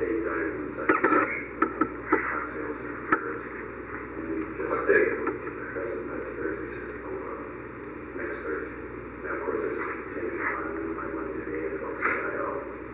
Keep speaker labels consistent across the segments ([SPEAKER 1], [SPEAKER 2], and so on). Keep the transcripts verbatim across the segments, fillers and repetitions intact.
[SPEAKER 1] date, time, and time exception. Cocktails and beers. And we just
[SPEAKER 2] What day?
[SPEAKER 1] present that's Thursday, six to eleven. Next Thursday. Now, of course, this is continuing on my Monday day at O C I L.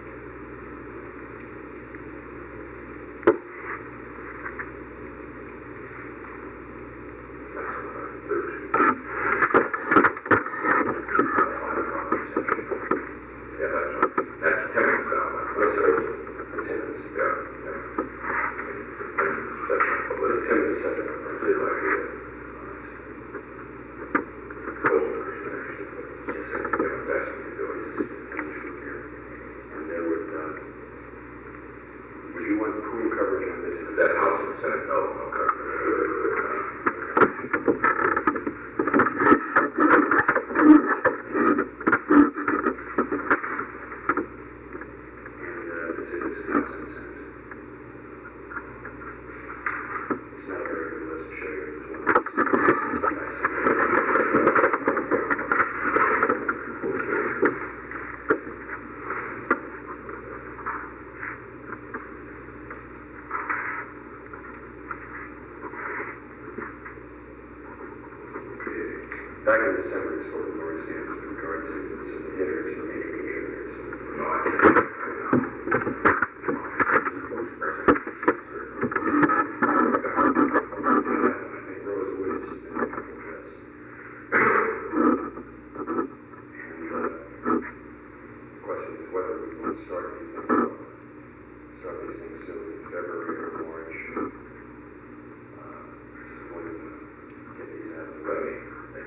[SPEAKER 1] Back in December, this was Lord Sanders with regard to some hitters remaining contributors. No, I can't. I think Rose Wood has been a couple of this. And uh, the question is whether we want to start these things, start these things soon in February or March. Uh, just wanted to get these out of the way.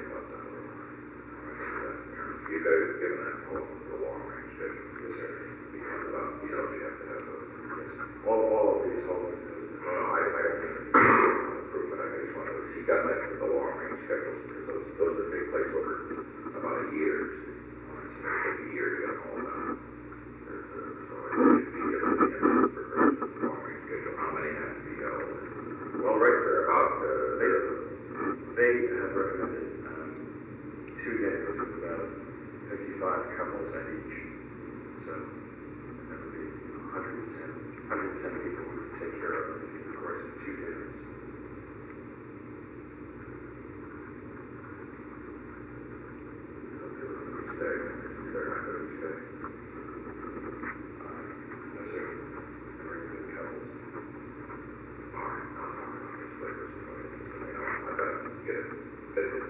[SPEAKER 2] You guys have given that call to the long range schedule.
[SPEAKER 1] Yes, sir.
[SPEAKER 2] Because um, you know you have to have those.
[SPEAKER 1] Yes. All, all of these, all of these.
[SPEAKER 2] No, no, I, I don't think it's improvement. I just wanted to see, got that for the long range schedules because those, those are big placeholders about a year. It's going to take a year to get them all done. There's, uh, so I think it should be given the answer for the long range schedule. How many have to be held? Well, right there about, uh,
[SPEAKER 1] They, they have recommended um, two days with about fifty-five couples at each. So that would be one hundred ten, one hundred ten people we would take care of in the course of two days.
[SPEAKER 2] stay. They're not going to stay.
[SPEAKER 1] Uh, no, sir. Very good couples.
[SPEAKER 2] All right, I'll talk about this later. So I know I got to get it. Get it.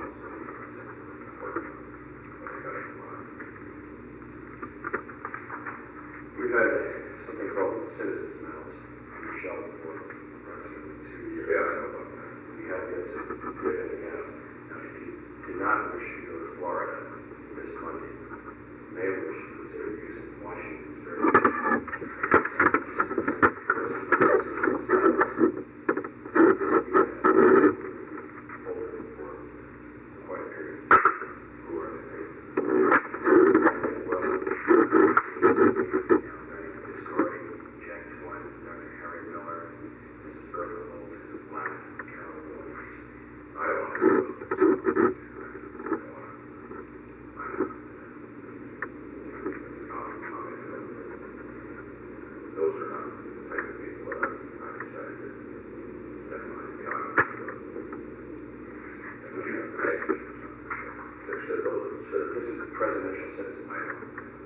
[SPEAKER 1] We've had something called citizens' mails on the shelf for approximately two years.
[SPEAKER 2] Yeah, I know about that.
[SPEAKER 1] We have yet to put anything out. Now, if you do not wish to go to Florida this Monday, you may wish to consider using Washington's very quite a period. Who are they? Well, story, Jack Twine, Doctor Harry Miller, Missus Bertha Holt, Missus Black, Carol Williams.
[SPEAKER 2] I don't want to do those. Those are not the type of people that I decided to spend money beyond. And we have great. They're citizens.
[SPEAKER 1] This is a presidential citizen.
[SPEAKER 2] I know.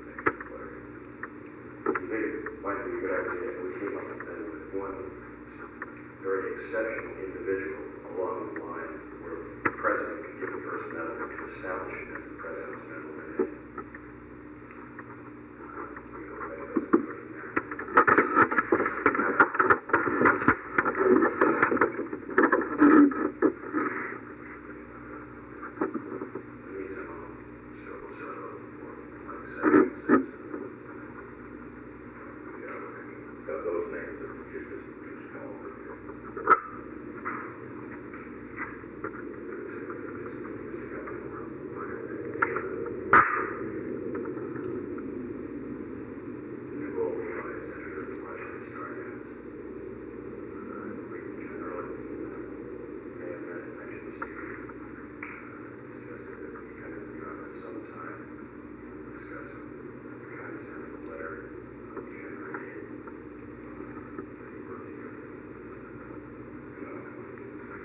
[SPEAKER 1] You think it might be a good idea if we came up then with one very exceptional individual along the line where the president could give the first medal to establish it as the president's medal of the day.
[SPEAKER 2] Those names that we just, just come over here.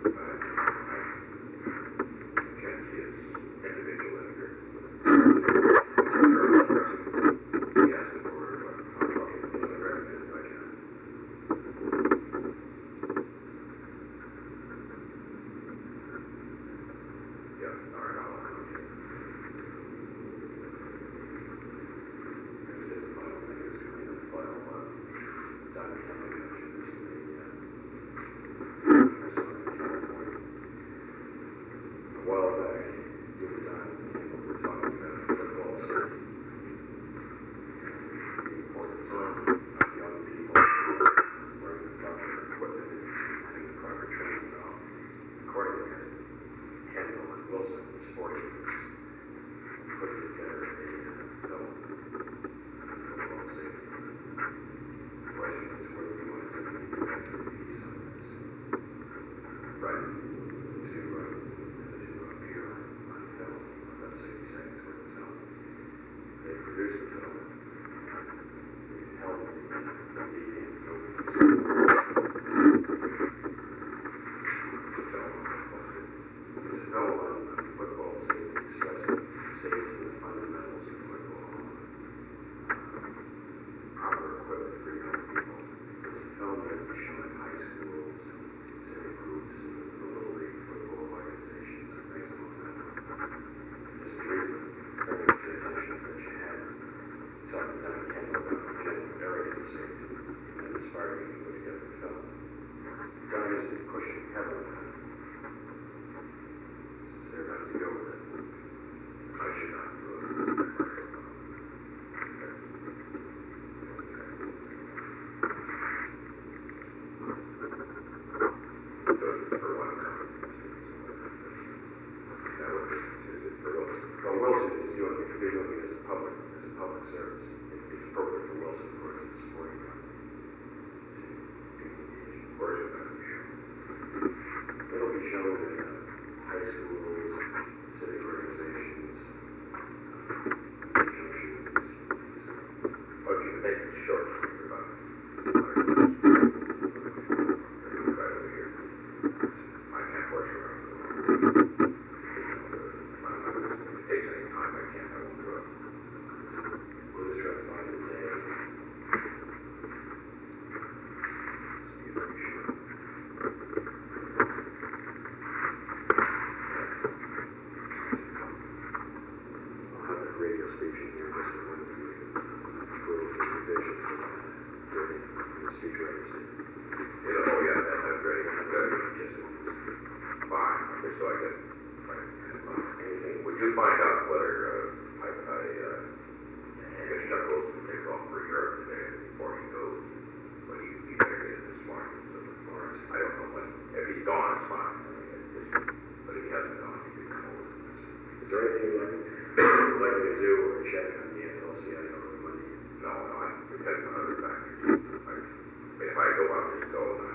[SPEAKER 2] If I go out, just go, and